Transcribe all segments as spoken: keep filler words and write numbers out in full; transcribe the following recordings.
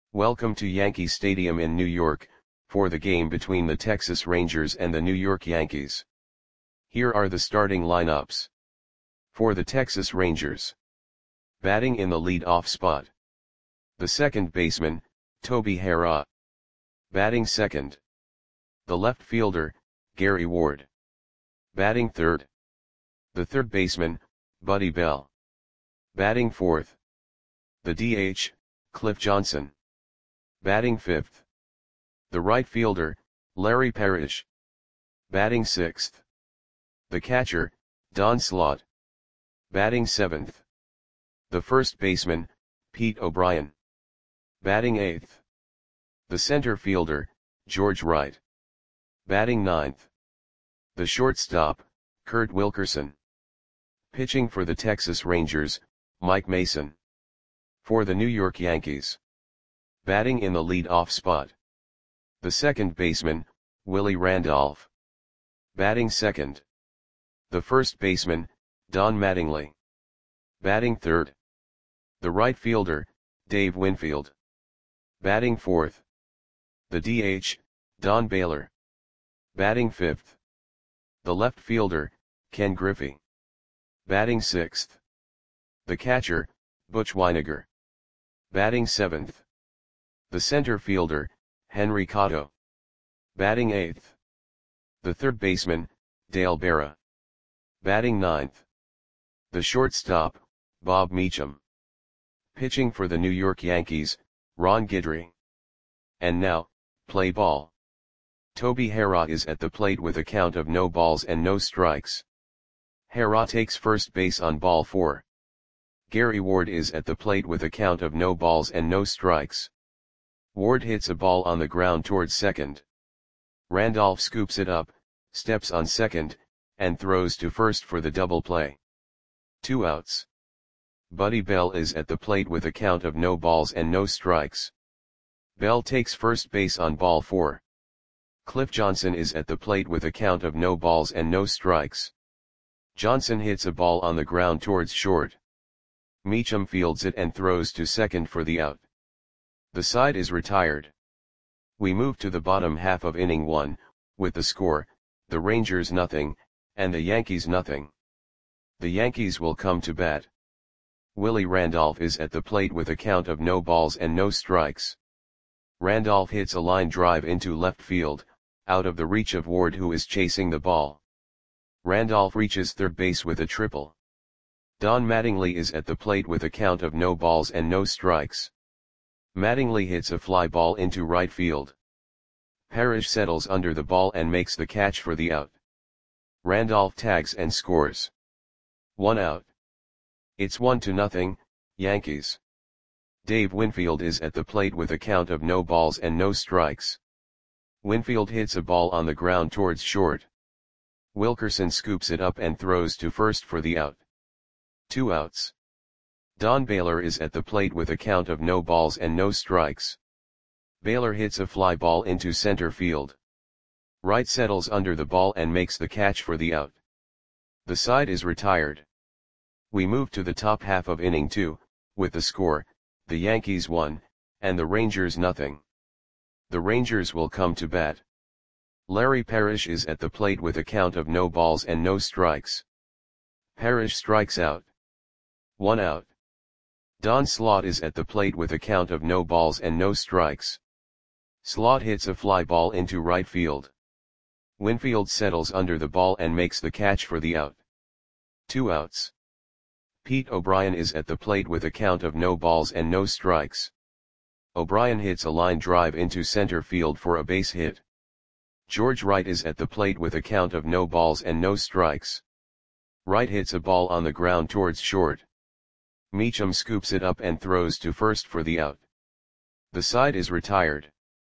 Welcome to Yankee Stadium in New York, for the game between the Texas Rangers and the New York Yankees. Here are the starting lineups. For the Texas Rangers. Batting in the lead-off spot. The second baseman, Toby Harrah. Batting second. The left fielder, Gary Ward. Batting third. The third baseman, Buddy Bell. Batting fourth. The D H, Cliff Johnson. Batting fifth. The right fielder, Larry Parrish. Batting sixth. The catcher, Don Slaught. Batting seventh. The first baseman, Pete O'Brien. Batting eighth. The center fielder, George Wright. Batting ninth. The shortstop, Kurt Wilkerson. Pitching for the Texas Rangers, Mike Mason. For the New York Yankees. Batting in the lead-off spot. The second baseman, Willie Randolph. Batting second. The first baseman, Don Mattingly. Batting third. The right fielder, Dave Winfield. Batting fourth. The D H, Don Baylor. Batting fifth. The left fielder, Ken Griffey. Batting sixth. The catcher, Butch Wynegar. Batting seventh. The center fielder, Henry Cotto. Batting eighth. The third baseman, Dale Berra. Batting ninth. The shortstop, Bob Meacham. Pitching for the New York Yankees, Ron Guidry. And now, play ball. Toby Harrah is at the plate with a count of no balls and no strikes. Harrah takes first base on ball four. Gary Ward is at the plate with a count of no balls and no strikes. Ward hits a ball on the ground towards second. Randolph scoops it up, steps on second, and throws to first for the double play. Two outs. Buddy Bell is at the plate with a count of no balls and no strikes. Bell takes first base on ball four. Cliff Johnson is at the plate with a count of no balls and no strikes. Johnson hits a ball on the ground towards short. Meacham fields it and throws to second for the out. The side is retired. We move to the bottom half of inning one, with the score, the Rangers nothing, and the Yankees nothing. The Yankees will come to bat. Willie Randolph is at the plate with a count of no balls and no strikes. Randolph hits a line drive into left field, out of the reach of Ward, who is chasing the ball. Randolph reaches third base with a triple. Don Mattingly is at the plate with a count of no balls and no strikes. Mattingly hits a fly ball into right field. Parrish settles under the ball and makes the catch for the out. Randolph tags and scores. One out. It's one to nothing, Yankees. Dave Winfield is at the plate with a count of no balls and no strikes. Winfield hits a ball on the ground towards short. Wilkerson scoops it up and throws to first for the out. Two outs. Don Baylor is at the plate with a count of no balls and no strikes. Baylor hits a fly ball into center field. Wright settles under the ball and makes the catch for the out. The side is retired. We move to the top half of inning two, with the score, the Yankees one, and the Rangers nothing. The Rangers will come to bat. Larry Parrish is at the plate with a count of no balls and no strikes. Parrish strikes out. One out. Don Slaught is at the plate with a count of no balls and no strikes. Slaught hits a fly ball into right field. Winfield settles under the ball and makes the catch for the out. Two outs. Pete O'Brien is at the plate with a count of no balls and no strikes. O'Brien hits a line drive into center field for a base hit. George Wright is at the plate with a count of no balls and no strikes. Wright hits a ball on the ground towards short. Meacham scoops it up and throws to first for the out. The side is retired.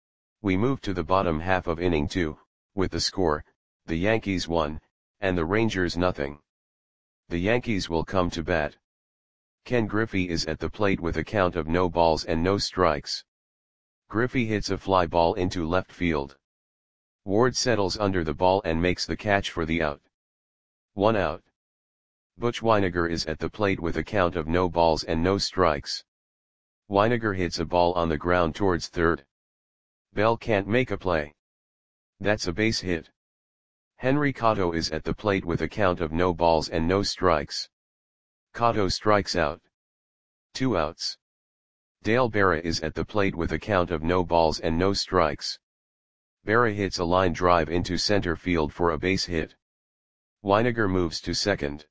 We move to the bottom half of inning two, with the score, the Yankees one, and the Rangers nothing. The Yankees will come to bat. Ken Griffey is at the plate with a count of no balls and no strikes. Griffey hits a fly ball into left field. Ward settles under the ball and makes the catch for the out. One out. Butch Wynegar is at the plate with a count of no balls and no strikes. Weiniger hits a ball on the ground towards third. Bell can't make a play. That's a base hit. Henry Cotto is at the plate with a count of no balls and no strikes. Cotto strikes out. Two outs. Dale Berra is at the plate with a count of no balls and no strikes. Berra hits a line drive into center field for a base hit. Weiniger moves to second.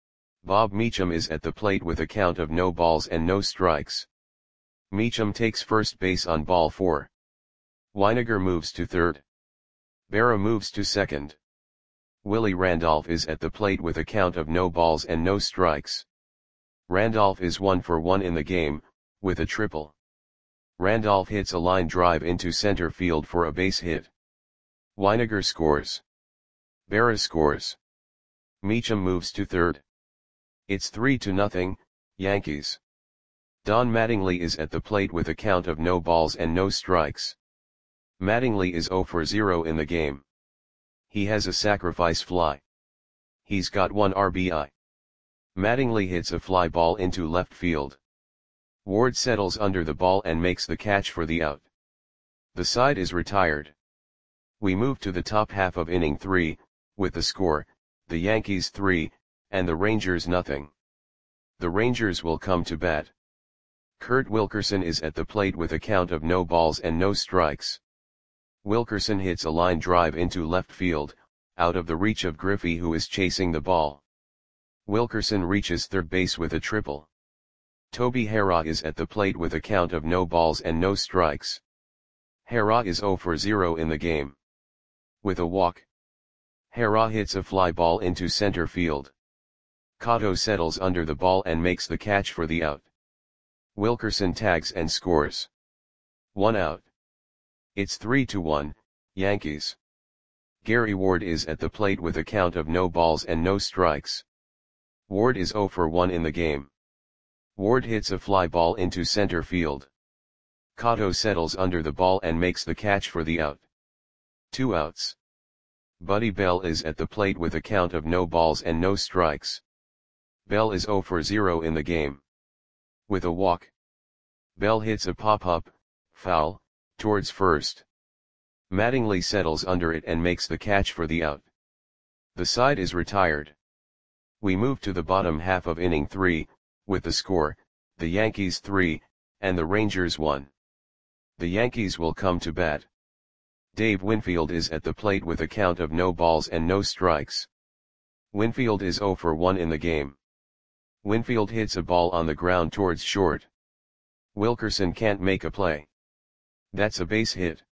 Bob Meacham is at the plate with a count of no balls and no strikes. Meacham takes first base on ball four. Weiniger moves to third. Berra moves to second. Willie Randolph is at the plate with a count of no balls and no strikes. Randolph is one for one in the game, with a triple. Randolph hits a line drive into center field for a base hit. Weiniger scores. Berra scores. Meacham moves to third. It's three to nothing, Yankees. Don Mattingly is at the plate with a count of no balls and no strikes. Mattingly is zero for zero in the game. He has a sacrifice fly. He's got one R B I. Mattingly hits a fly ball into left field. Ward settles under the ball and makes the catch for the out. The side is retired. We move to the top half of inning three, with the score, the Yankees three, and the Rangers nothing. The Rangers will come to bat. Kurt Wilkerson is at the plate with a count of no balls and no strikes. Wilkerson hits a line drive into left field, out of the reach of Griffey, who is chasing the ball. Wilkerson reaches third base with a triple. Toby Harrah is at the plate with a count of no balls and no strikes. Harrah is zero for zero in the game. With a walk. Harrah hits a fly ball into center field. Cotto settles under the ball and makes the catch for the out. Wilkerson tags and scores. One out. It's three to one, Yankees. Gary Ward is at the plate with a count of no balls and no strikes. Ward is zero for one in the game. Ward hits a fly ball into center field. Cotto settles under the ball and makes the catch for the out. Two outs. Buddy Bell is at the plate with a count of no balls and no strikes. Bell is zero for zero in the game. With a walk. Bell hits a pop-up, foul, towards first. Mattingly settles under it and makes the catch for the out. The side is retired. We move to the bottom half of inning three, with the score, the Yankees three, and the Rangers one. The Yankees will come to bat. Dave Winfield is at the plate with a count of no balls and no strikes. Winfield is zero for one in the game. Winfield hits a ball on the ground towards short. Wilkerson can't make a play. That's a base hit.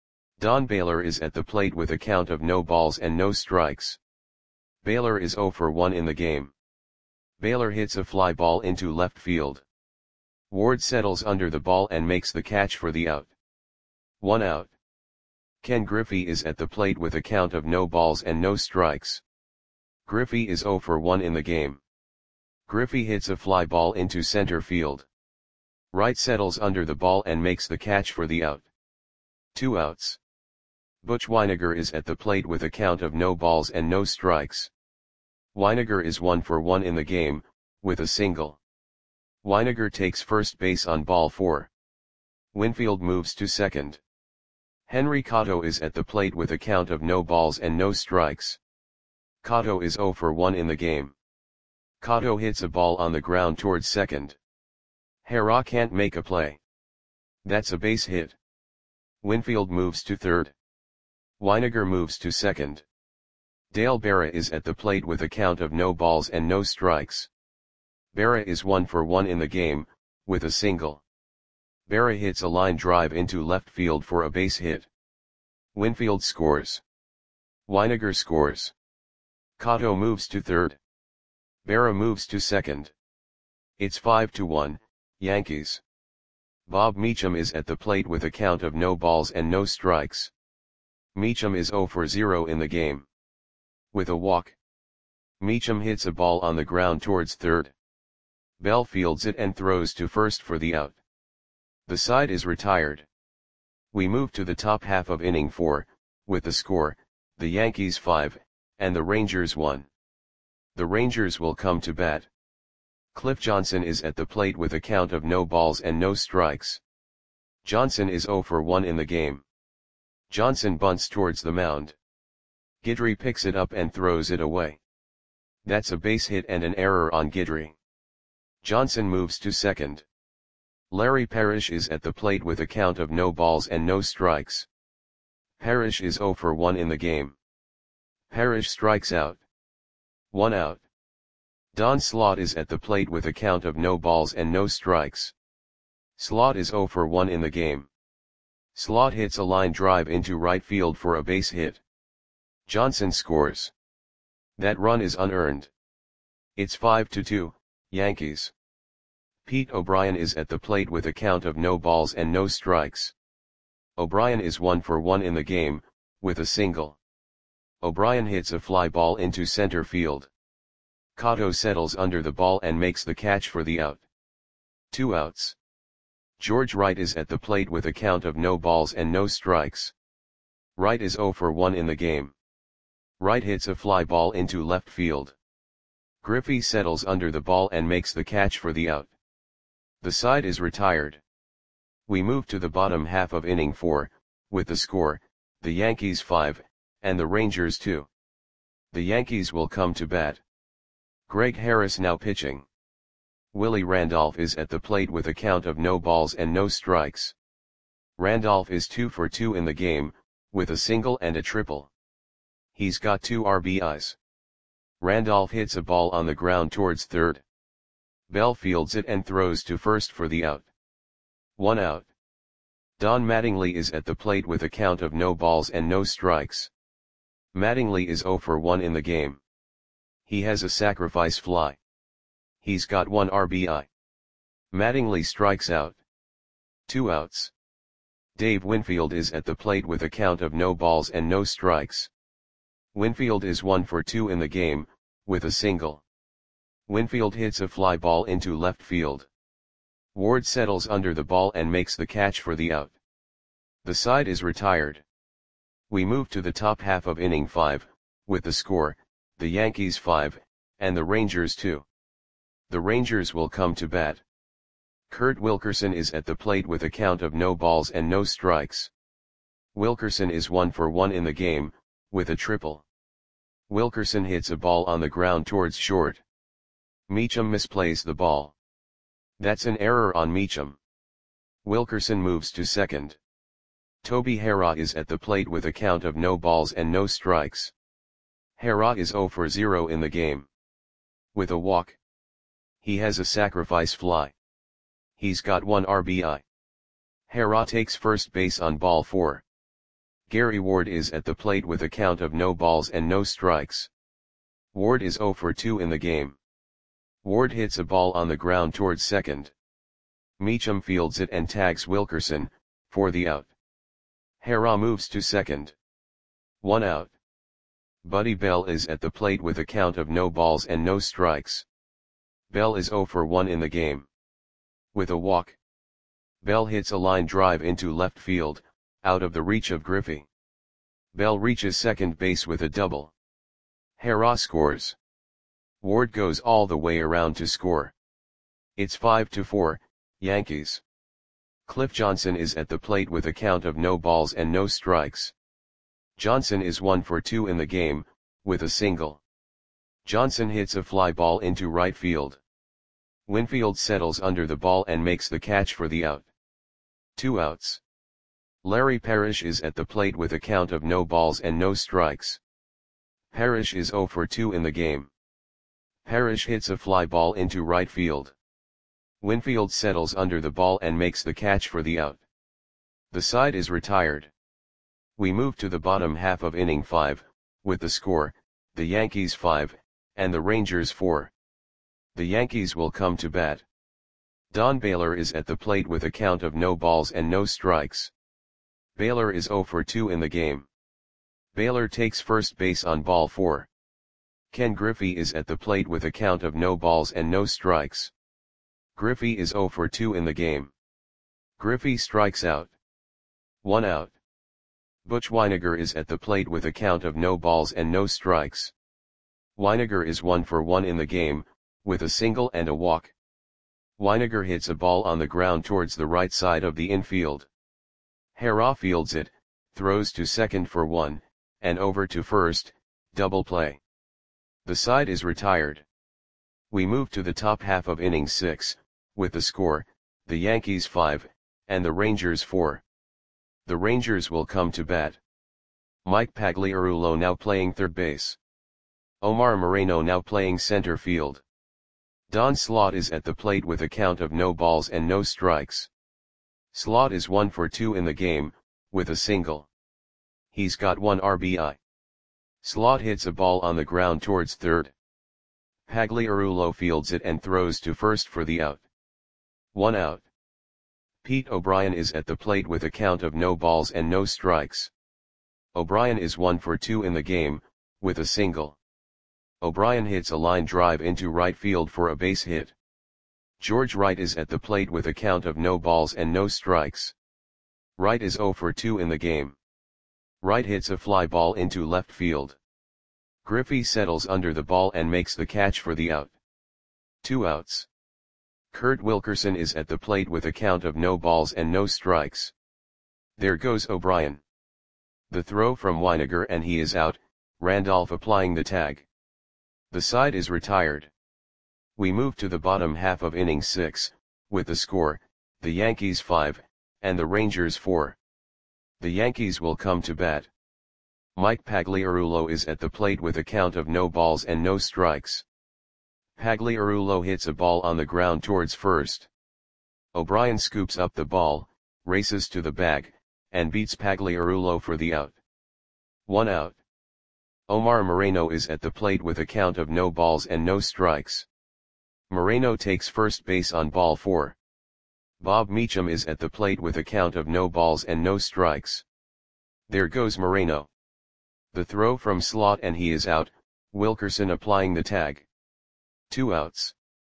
Don Baylor is at the plate with a count of no balls and no strikes. Baylor is zero for one in the game. Baylor hits a fly ball into left field. Ward settles under the ball and makes the catch for the out. One out. Ken Griffey is at the plate with a count of no balls and no strikes. Griffey is zero for one in the game. Griffey hits a fly ball into center field. Wright settles under the ball and makes the catch for the out. Two outs. Butch Weiniger is at the plate with a count of no balls and no strikes. Weiniger is one for one in the game, with a single. Weiniger takes first base on ball four. Winfield moves to second. Henry Cotto is at the plate with a count of no balls and no strikes. Cotto is zero for one in the game. Cotto hits a ball on the ground towards second. Harrah can't make a play. That's a base hit. Winfield moves to third. Weiniger moves to second. Dale Berra is at the plate with a count of no balls and no strikes. Berra is one for one in the game, with a single. Berra hits a line drive into left field for a base hit. Winfield scores. Weiniger scores. Cotto moves to third. Berra moves to second. It's five to one, Yankees. Bob Meacham is at the plate with a count of no balls and no strikes. Meacham is zero for zero in the game. With a walk. Meacham hits a ball on the ground towards third. Bell fields it and throws to first for the out. The side is retired. We move to the top half of inning four, with the score, the Yankees five, and the Rangers one. The Rangers will come to bat. Cliff Johnson is at the plate with a count of no balls and no strikes. Johnson is zero for one in the game. Johnson bunts towards the mound. Guidry picks it up and throws it away. That's a base hit and an error on Guidry. Johnson moves to second. Larry Parrish is at the plate with a count of no balls and no strikes. Parrish is zero for one in the game. Parrish strikes out. One out. Don Slaught is at the plate with a count of no balls and no strikes. Slaught is zero for one in the game. Slaught hits a line drive into right field for a base hit. Johnson scores. That run is unearned. It's five to two, Yankees. Pete O'Brien is at the plate with a count of no balls and no strikes. O'Brien is one for one in the game, with a single. O'Brien hits a fly ball into center field. Cotto settles under the ball and makes the catch for the out. Two outs. George Wright is at the plate with a count of no balls and no strikes. Wright is zero for one in the game. Wright hits a fly ball into left field. Griffey settles under the ball and makes the catch for the out. The side is retired. We move to the bottom half of inning four, with the score, the Yankees five, and the Rangers two. The Yankees will come to bat. Greg Harris now pitching. Willie Randolph is at the plate with a count of no balls and no strikes. Randolph is two for two in the game, with a single and a triple. He's got two R B Is. Randolph hits a ball on the ground towards third. Bell fields it and throws to first for the out. One out. Don Mattingly is at the plate with a count of no balls and no strikes. Mattingly is zero for one in the game. He has a sacrifice fly. He's got one R B I. Mattingly strikes out. Two outs. Dave Winfield is at the plate with a count of no balls and no strikes. Winfield is one for two in the game, with a single. Winfield hits a fly ball into left field. Ward settles under the ball and makes the catch for the out. The side is retired. We move to the top half of inning five, with the score, the Yankees five, and the Rangers two. The Rangers will come to bat. Kurt Wilkerson is at the plate with a count of no balls and no strikes. Wilkerson is one for one in the game, with a triple. Wilkerson hits a ball on the ground towards short. Meacham misplays the ball. That's an error on Meacham. Wilkerson moves to second. Toby Harrah is at the plate with a count of no balls and no strikes. Harrah is zero for zero in the game. With a walk. He has a sacrifice fly. He's got one R B I. Harrah takes first base on ball four. Gary Ward is at the plate with a count of no balls and no strikes. Ward is zero for two in the game. Ward hits a ball on the ground towards second. Meacham fields it and tags Wilkerson, for the out. Harrah moves to second. One out. Buddy Bell is at the plate with a count of no balls and no strikes. Bell is zero for one in the game. With a walk. Bell hits a line drive into left field, out of the reach of Griffey. Bell reaches second base with a double. Harrah scores. Ward goes all the way around to score. It's five to four, Yankees. Cliff Johnson is at the plate with a count of no balls and no strikes. Johnson is one for two in the game, with a single. Johnson hits a fly ball into right field. Winfield settles under the ball and makes the catch for the out. Two outs. Larry Parrish is at the plate with a count of no balls and no strikes. Parrish is zero for two in the game. Parrish hits a fly ball into right field. Winfield settles under the ball and makes the catch for the out. The side is retired. We move to the bottom half of inning five, with the score, the Yankees five, and the Rangers four. The Yankees will come to bat. Don Baylor is at the plate with a count of no balls and no strikes. Baylor is zero for two in the game. Baylor takes first base on ball four. Ken Griffey is at the plate with a count of no balls and no strikes. Griffey is zero for two in the game. Griffey strikes out. One out. Butch Wynegar is at the plate with a count of no balls and no strikes. Wynegar is one for one in the game, with a single and a walk. Winegar hits a ball on the ground towards the right side of the infield. Hara fields it, throws to second for one, and over to first, double play. The side is retired. We move to the top half of inning six, with the score, the Yankees five, and the Rangers four. The Rangers will come to bat. Mike Pagliarulo now playing third base. Omar Moreno now playing center field. Don Slaught is at the plate with a count of no balls and no strikes. Slaught is one for two in the game, with a single. He's got one R B I. Slaught hits a ball on the ground towards third. Pagliarulo fields it and throws to first for the out. One out. Pete O'Brien is at the plate with a count of no balls and no strikes. O'Brien is one for two in the game, with a single. O'Brien hits a line drive into right field for a base hit. George Wright is at the plate with a count of no balls and no strikes. Wright is zero for two in the game. Wright hits a fly ball into left field. Griffey settles under the ball and makes the catch for the out. Two outs. Kurt Wilkerson is at the plate with a count of no balls and no strikes. There goes O'Brien. The throw from Winegar and he is out, Randolph applying the tag. The side is retired. We move to the bottom half of inning six, with the score, the Yankees five, and the Rangers four. The Yankees will come to bat. Mike Pagliarulo is at the plate with a count of no balls and no strikes. Pagliarulo hits a ball on the ground towards first. O'Brien scoops up the ball, races to the bag, and beats Pagliarulo for the out. One out. Omar Moreno is at the plate with a count of no balls and no strikes. Moreno takes first base on ball four. Bob Meacham is at the plate with a count of no balls and no strikes. There goes Moreno. The throw from Slaught and he is out, Wilkerson applying the tag. Two outs.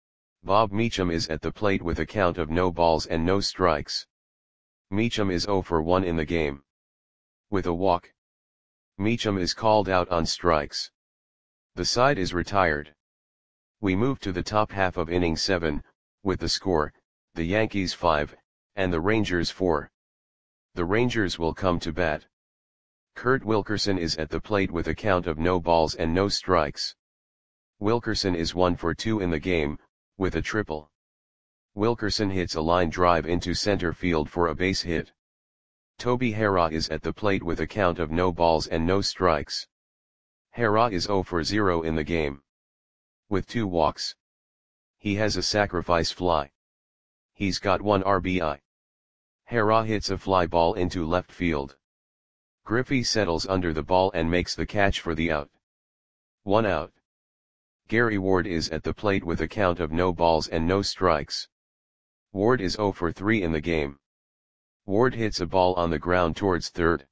Bob Meacham is at the plate with a count of no balls and no strikes. Meacham is zero for one in the game. With a walk. Meacham is called out on strikes. The side is retired. We move to the top half of inning seven, with the score, the Yankees five, and the Rangers four. The Rangers will come to bat. Kurt Wilkerson is at the plate with a count of no balls and no strikes. Wilkerson is one for two in the game, with a triple. Wilkerson hits a line drive into center field for a base hit. Toby Hara is at the plate with a count of no balls and no strikes. Hara is zero for zero in the game. With two walks. He has a sacrifice fly. He's got one R B I. Hara hits a fly ball into left field. Griffey settles under the ball and makes the catch for the out. One out. Gary Ward is at the plate with a count of no balls and no strikes. Ward is zero for three in the game. Ward hits a ball on the ground towards third.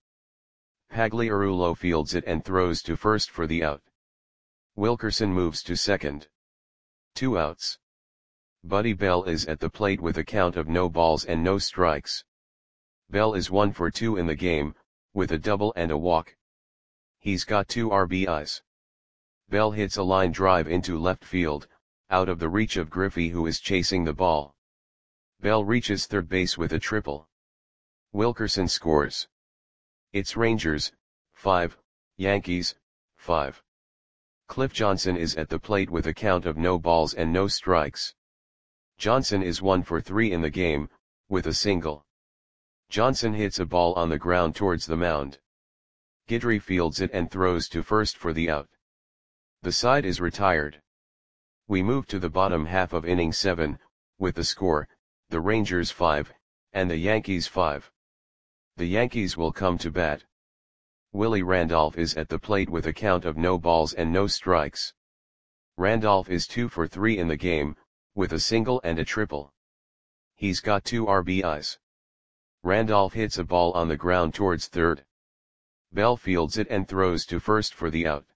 Pagliarulo fields it and throws to first for the out. Wilkerson moves to second. Two outs. Buddy Bell is at the plate with a count of no balls and no strikes. Bell is one for two in the game, with a double and a walk. He's got two R B Is. Bell hits a line drive into left field, out of the reach of Griffey who is chasing the ball. Bell reaches third base with a triple. Wilkerson scores. It's Rangers, five, Yankees, five. Cliff Johnson is at the plate with a count of no balls and no strikes. Johnson is one for three in the game, with a single. Johnson hits a ball on the ground towards the mound. Guidry fields it and throws to first for the out. The side is retired. We move to the bottom half of inning seven, with the score, the Rangers five, and the Yankees five. The Yankees will come to bat. Willie Randolph is at the plate with a count of no balls and no strikes. Randolph is two for three in the game, with a single and a triple. He's got two R B Is. Randolph hits a ball on the ground towards third. Bell fields it and throws to first for the out.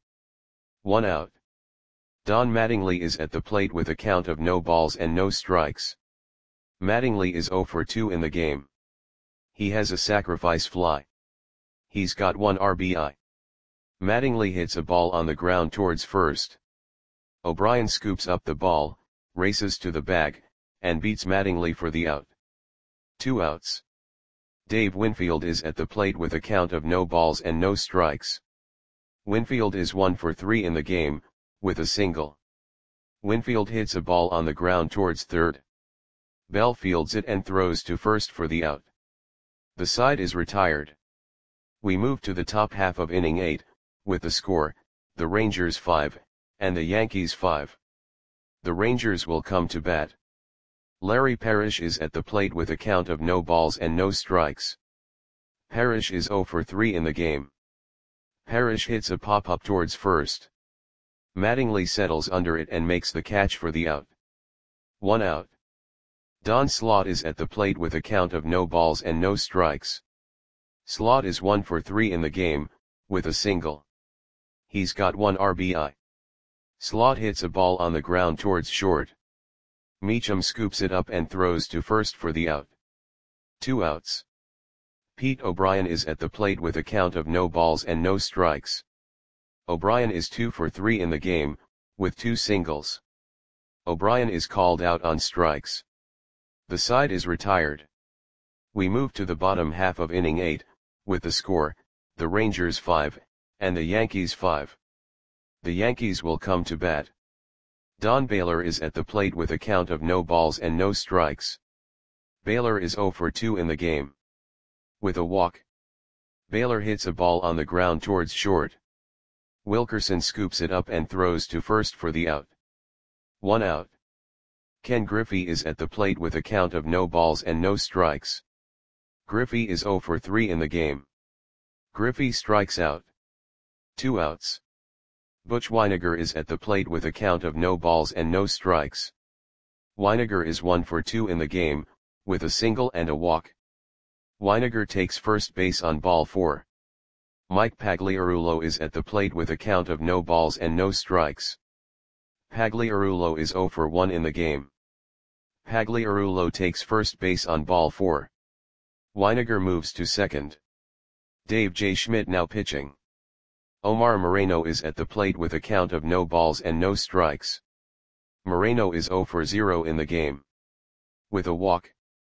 One out. Don Mattingly is at the plate with a count of no balls and no strikes. Mattingly is zero for two in the game. He has a sacrifice fly. He's got one R B I. Mattingly hits a ball on the ground towards first. O'Brien scoops up the ball, races to the bag, and beats Mattingly for the out. Two outs. Dave Winfield is at the plate with a count of no balls and no strikes. Winfield is one for three in the game, with a single. Winfield hits a ball on the ground towards third. Bell fields it and throws to first for the out. The side is retired. We move to the top half of inning eight, with the score, the Rangers five, and the Yankees five. The Rangers will come to bat. Larry Parrish is at the plate with a count of no balls and no strikes. Parrish is zero for three in the game. Parrish hits a pop-up towards first. Mattingly settles under it and makes the catch for the out. One out. Don Slaught is at the plate with a count of no balls and no strikes. Slaught is one for three in the game, with a single. He's got one R B I. Slaught hits a ball on the ground towards short. Meacham scoops it up and throws to first for the out. Two outs. Pete O'Brien is at the plate with a count of no balls and no strikes. O'Brien is two for three in the game, with two singles. O'Brien is called out on strikes. The side is retired. We move to the bottom half of inning eight, with the score, the Rangers five, and the Yankees five. The Yankees will come to bat. Don Baylor is at the plate with a count of no balls and no strikes. Baylor is zero for two in the game. With a walk. Baylor hits a ball on the ground towards short. Wilkerson scoops it up and throws to first for the out. One out. Ken Griffey is at the plate with a count of no balls and no strikes. Griffey is zero for three in the game. Griffey strikes out. Two outs. Butch Weiniger is at the plate with a count of no balls and no strikes. Weiniger is one for two in the game, with a single and a walk. Weiniger takes first base on ball four. Mike Pagliarulo is at the plate with a count of no balls and no strikes. Pagliarulo is zero for one in the game. Pagliarulo takes first base on ball four. Weiniger moves to second. Dave J. Schmidt now pitching. Omar Moreno is at the plate with a count of no balls and no strikes. Moreno is zero for zero in the game. With a walk.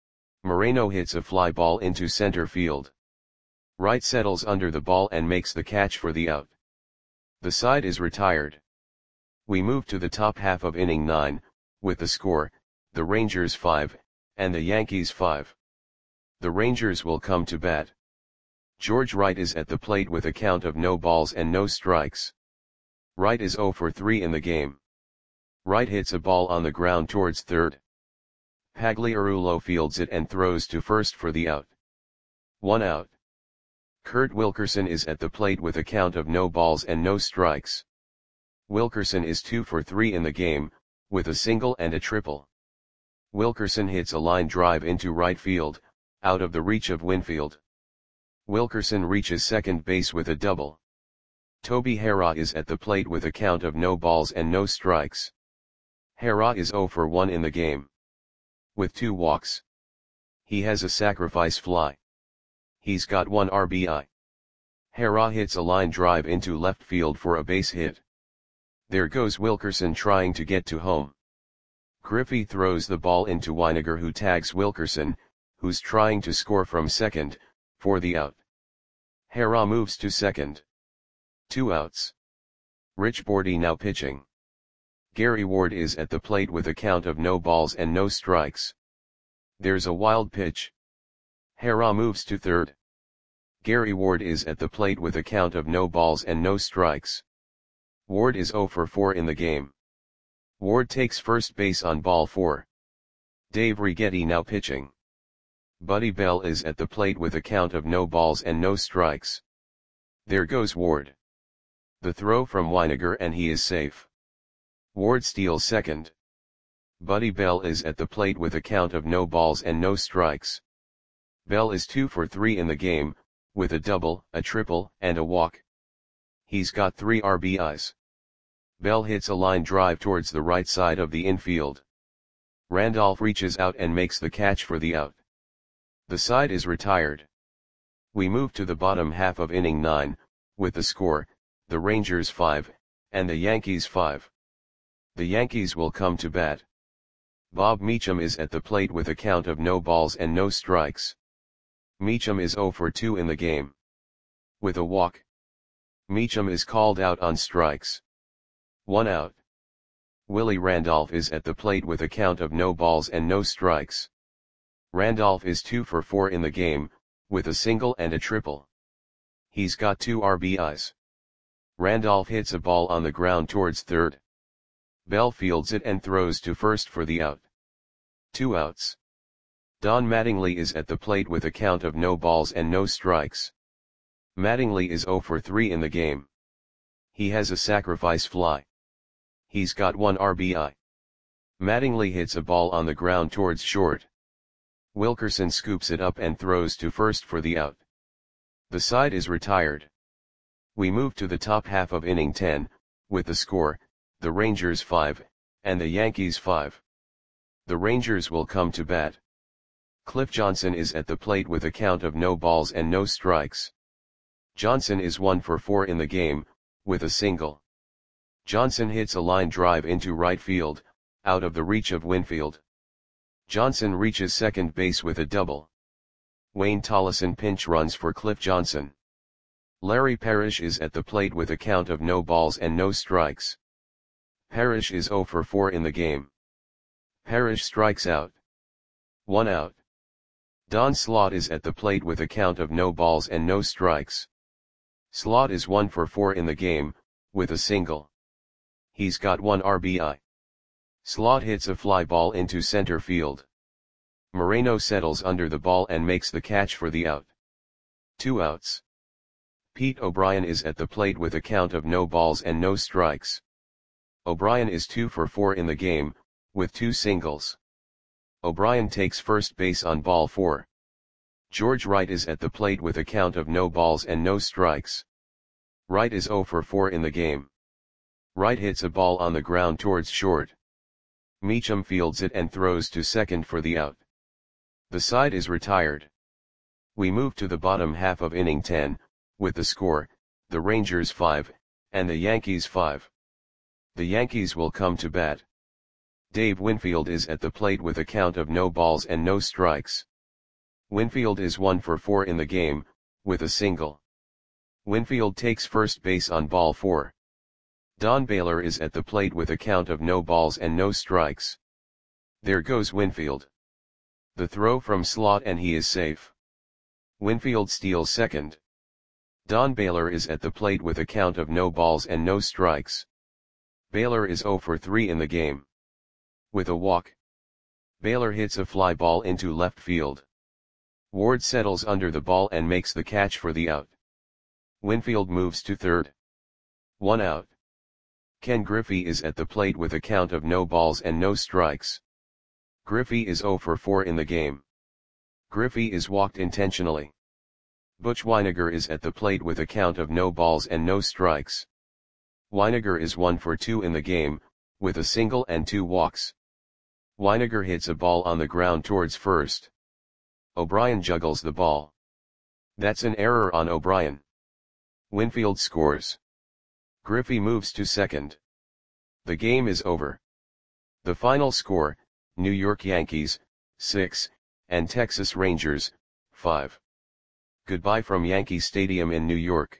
Moreno hits a fly ball into center field. Wright settles under the ball and makes the catch for the out. The side is retired. We move to the top half of inning nine, with the score, the Rangers five, and the Yankees five. The Rangers will come to bat. George Wright is at the plate with a count of no balls and no strikes. Wright is zero for three in the game. Wright hits a ball on the ground towards third. Pagliarulo fields it and throws to first for the out. One out. Kurt Wilkerson is at the plate with a count of no balls and no strikes. Wilkerson is two for three in the game, with a single and a triple. Wilkerson hits a line drive into right field, out of the reach of Winfield. Wilkerson reaches second base with a double. Toby Harrah is at the plate with a count of no balls and no strikes. Harrah is zero for one in the game. With two walks. He has a sacrifice fly. He's got one R B I. Harrah hits a line drive into left field for a base hit. There goes Wilkerson trying to get to home. Griffey throws the ball into Weiniger, who tags Wilkerson, who's trying to score from second, for the out. Harrah moves to second. Two outs. Rich Bordy now pitching. Gary Ward is at the plate with a count of no balls and no strikes. There's a wild pitch. Harrah moves to third. Gary Ward is at the plate with a count of no balls and no strikes. Ward is zero for four in the game. Ward takes first base on ball four. Dave Righetti now pitching. Buddy Bell is at the plate with a count of no balls and no strikes. There goes Ward. The throw from Weiniger and he is safe. Ward steals second. Buddy Bell is at the plate with a count of no balls and no strikes. Bell is two for three in the game, with a double, a triple, and a walk. He's got three R B Is. Bell hits a line drive towards the right side of the infield. Randolph reaches out and makes the catch for the out. The side is retired. We move to the bottom half of inning nine, with the score, the Rangers five, and the Yankees five. The Yankees will come to bat. Bob Meacham is at the plate with a count of no balls and no strikes. Meacham is zero for two in the game. With a walk, Meacham is called out on strikes. One out. Willie Randolph is at the plate with a count of no balls and no strikes. Randolph is two for four in the game, with a single and a triple. He's got two R B Is. Randolph hits a ball on the ground towards third. Bell fields it and throws to first for the out. Two outs. Don Mattingly is at the plate with a count of no balls and no strikes. Mattingly is zero for three in the game. He has a sacrifice fly. He's got one R B I. Mattingly hits a ball on the ground towards short. Wilkerson scoops it up and throws to first for the out. The side is retired. We move to the top half of inning ten, with the score, the Rangers five, and the Yankees five. The Rangers will come to bat. Cliff Johnson is at the plate with a count of no balls and no strikes. Johnson is one for four in the game, with a single. Johnson hits a line drive into right field, out of the reach of Winfield. Johnson reaches second base with a double. Wayne Tollison pinch runs for Cliff Johnson. Larry Parrish is at the plate with a count of no balls and no strikes. Parrish is zero for four in the game. Parrish strikes out. One out. Don Slaught is at the plate with a count of no balls and no strikes. Slaught is one for four in the game, with a single. He's got one R B I. Slaught hits a fly ball into center field. Moreno settles under the ball and makes the catch for the out. Two outs. Pete O'Brien is at the plate with a count of no balls and no strikes. O'Brien is two for four in the game, with two singles. O'Brien takes first base on ball four. George Wright is at the plate with a count of no balls and no strikes. Wright is zero for four in the game. Wright hits a ball on the ground towards short. Meacham fields it and throws to second for the out. The side is retired. We move to the bottom half of inning ten, with the score, the Rangers five, and the Yankees five. The Yankees will come to bat. Dave Winfield is at the plate with a count of no balls and no strikes. Winfield is one for four in the game, with a single. Winfield takes first base on ball four. Don Baylor is at the plate with a count of no balls and no strikes. There goes Winfield. The throw from Slaught and he is safe. Winfield steals second. Don Baylor is at the plate with a count of no balls and no strikes. Baylor is zero for three in the game. With a walk, Baylor hits a fly ball into left field. Ward settles under the ball and makes the catch for the out. Winfield moves to third. One out. Ken Griffey is at the plate with a count of no balls and no strikes. Griffey is zero for four in the game. Griffey is walked intentionally. Butch Wynegar is at the plate with a count of no balls and no strikes. Wynegar is one for two in the game, with a single and two walks. Wynegar hits a ball on the ground towards first. O'Brien juggles the ball. That's an error on O'Brien. Winfield scores. Griffey moves to second. The game is over. The final score, New York Yankees, six, and Texas Rangers, five. Goodbye from Yankee Stadium in New York.